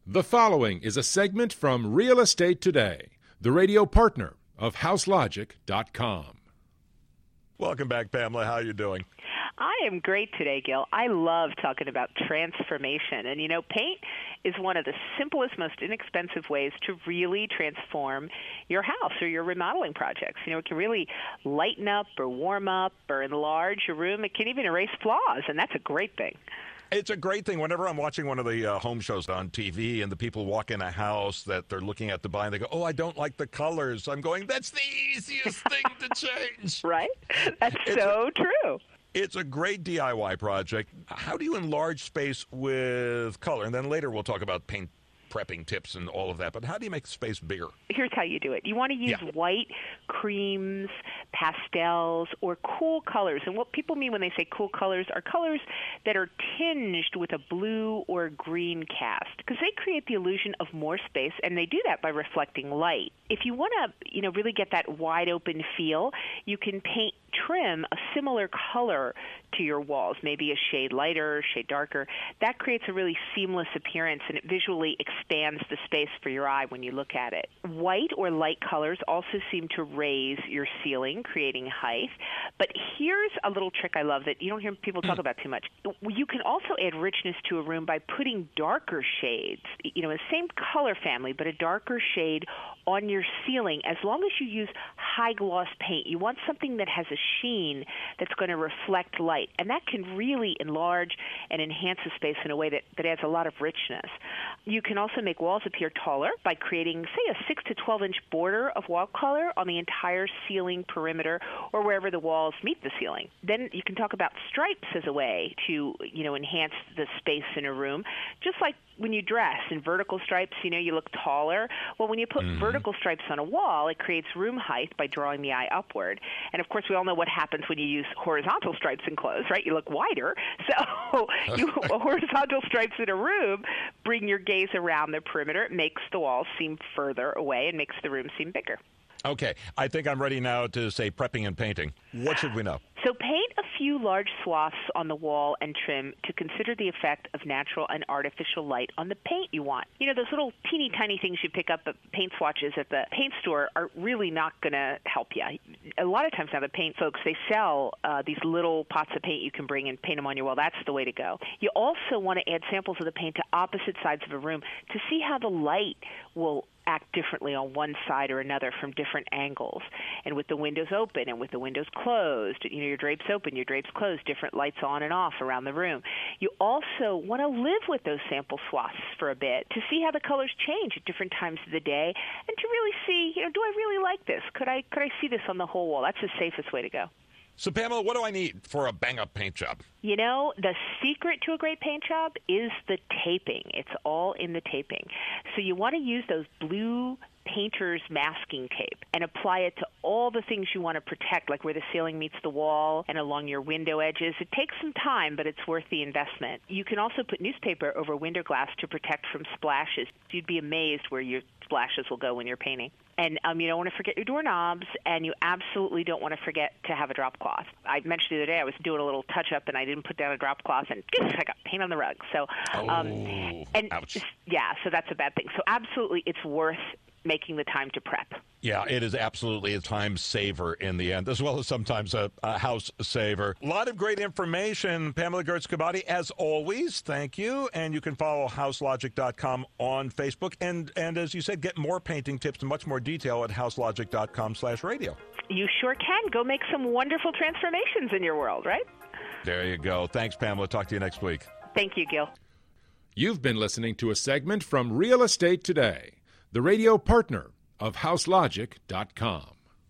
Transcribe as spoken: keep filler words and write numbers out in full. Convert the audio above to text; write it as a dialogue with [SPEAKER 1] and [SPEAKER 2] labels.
[SPEAKER 1] The following is a segment from Real Estate Today, the radio partner of house logic dot com.
[SPEAKER 2] Welcome back, Pamela. How are you doing?
[SPEAKER 3] I am great today, Gil. I love talking about transformation. And, you know, paint is one of the simplest, most inexpensive ways to really transform your house or your remodeling projects. You know, it can really lighten up or warm up or enlarge your room. It can even erase flaws, and that's a great thing.
[SPEAKER 2] It's a great thing. Whenever I'm watching one of the uh, home shows on T V and the people walk in a house that they're looking at to buy and they go, oh, I don't like the colors. I'm going, that's the easiest thing to change.
[SPEAKER 3] Right? That's
[SPEAKER 2] it's
[SPEAKER 3] so
[SPEAKER 2] a,
[SPEAKER 3] true.
[SPEAKER 2] It's a great D I Y project. How do you enlarge space with color? And then later we'll talk about paint prepping tips and all of that. But how do you make space bigger?
[SPEAKER 3] Here's how you do it. You want to use
[SPEAKER 2] Yeah.
[SPEAKER 3] white, creams, pastels, or cool colors. And what people mean when they say cool colors are colors that are tinged with a blue or green cast, because they create the illusion of more space, and they do that by reflecting light. If you want to, you know, really get that wide open feel, you can paint trim a similar color to your walls, maybe a shade lighter, shade darker. That creates a really seamless appearance, and it visually expands the space for your eye when you look at it. White or light colors also seem to raise your ceiling, creating height. But here's a little trick I love that you don't hear people talk about too much. You can also add richness to a room by putting darker shades, you know, the same color family, but a darker shade on your ceiling. As long as you use high gloss paint, you want something that has a sheen that's going to reflect light, and that can really enlarge and enhance the space in a way that, that adds a lot of richness. You can also make walls appear taller by creating, say, a six to twelve inch border of wall color on the entire ceiling perimeter or wherever the walls meet the ceiling. Then you can talk about stripes as a way to, you know, enhance the space in a room, just like when you dress in vertical stripes, you know, you look taller. Well, when you put mm-hmm. vertical stripes on a wall, it creates room height by drawing the eye upward. And, of course, we all know what happens when you use horizontal stripes in clothes, right? You look wider. So you, horizontal stripes in a room bring your gaze around the perimeter. It makes the walls seem further away and makes the room seem bigger.
[SPEAKER 2] Okay, I think I'm ready now to say prepping and painting. What should we know?
[SPEAKER 3] So paint a few large swaths on the wall and trim to consider the effect of natural and artificial light on the paint you want. You know, those little teeny tiny things you pick up at paint swatches at the paint store are really not going to help you. A lot of times now the paint folks, they sell uh, these little pots of paint you can bring and paint them on your wall. That's the way to go. You also want to add samples of the paint to opposite sides of a room to see how the light will act differently on one side or another from different angles. And with the windows open and with the windows closed, you know, your drapes open, your drapes closed, different lights on and off around the room. You also want to live with those sample swaths for a bit to see how the colors change at different times of the day and to really see, you know, do I really like this? Could I could I see this on the whole wall? That's the safest way to go.
[SPEAKER 2] So, Pamela, what do I need for a bang-up paint job?
[SPEAKER 3] You know, the secret to a great paint job is the taping. It's all in the taping. So you want to use those blue painter's masking tape and apply it to all the things you want to protect, like where the ceiling meets the wall and along your window edges. It takes some time, but it's worth the investment. You can also put newspaper over window glass to protect from splashes. You'd be amazed where your splashes will go when you're painting. And um, you don't want to forget your doorknobs, and you absolutely don't want to forget to have a drop cloth. I mentioned the other day I was doing a little touch-up, and I didn't put down a drop cloth, and I got paint on the rug. So, um,
[SPEAKER 2] oh,
[SPEAKER 3] and
[SPEAKER 2] ouch.
[SPEAKER 3] Yeah, so that's a bad thing. So absolutely, it's worth making the time to prep.
[SPEAKER 2] Yeah, it is absolutely a time saver in the end, as well as sometimes a, a house saver. A lot of great information. Pamela Gertz-Kabati, as always, thank you. And you can follow house logic dot com on Facebook. And, and as you said, get more painting tips and much more detail at house logic dot com slash radio.
[SPEAKER 3] You sure can. Go make some wonderful transformations in your world, right?
[SPEAKER 2] There you go. Thanks, Pamela. Talk to you next week.
[SPEAKER 3] Thank you, Gil.
[SPEAKER 1] You've been listening to a segment from Real Estate Today, the radio partner of house logic dot com.